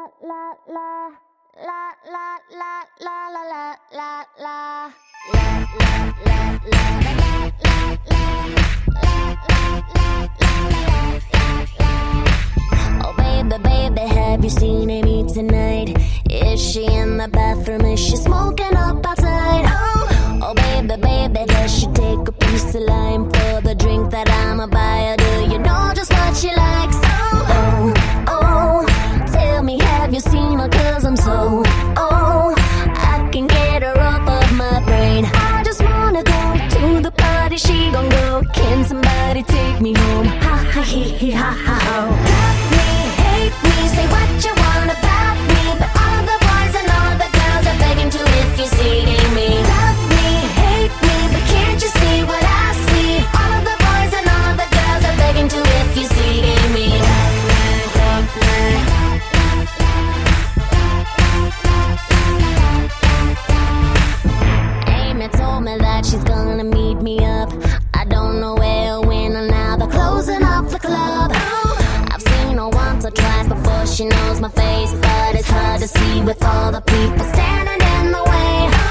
Oh baby, baby, have you seen Amy tonight? Is she in the bathroom? Is she smoking up outside? Oh baby, baby, does she take a piece of lime for the drink that I'ma buy her? Do you know just what she likes? Tell me, have you seen her? 'Cause I'm so, I can get her off of my brain. I just wanna go to the party, she gon' go. Can somebody take me home? Ha ha he he ha ha ho. Love me, hate me, say what you want about me, but all the boys and all the girls are begging to if you're seeing me. Love me, hate me, but can't you see what I see? All the boys and all the girls are begging to if you're seeing me. Amy told me that she's gonna meet me up. I don't know where or when, or now they're closing up the club. I've seen her once or twice before she knows my face, but it's hard to see with all the people standing in the way.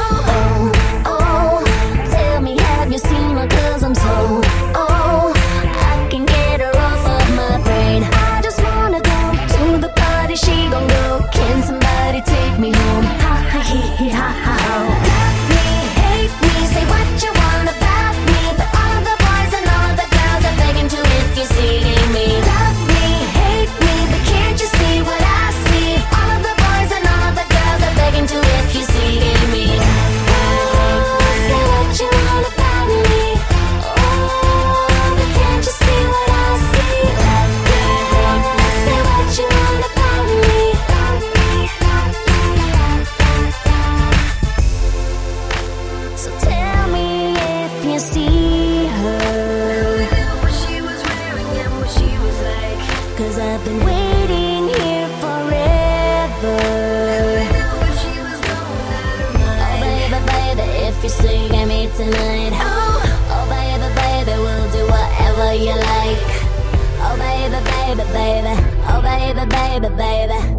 Tell me, have you seen her? 'Cause I'm so, I can get her off of my brain. I just wanna go to the party, she gon' go. Can somebody take me home? Ha ha he he ha ha ho. Love me, hate me, say what you want about me, but all the boys and all the girls are begging to if you're seeing me. Love me, hate me, but can't you see what I see? All the boys and all the girls are begging to if you're seeing me. Say what you want about me, but can't you see what I see? Say what you want about me. So tell me if you see her, what she was wearing and what she was like. 'Cause I've been waiting here forever. Oh baby, baby, if you're seeing me tonight, oh baby, baby, we'll do whatever you like. Oh baby, baby, baby, oh baby, baby, baby.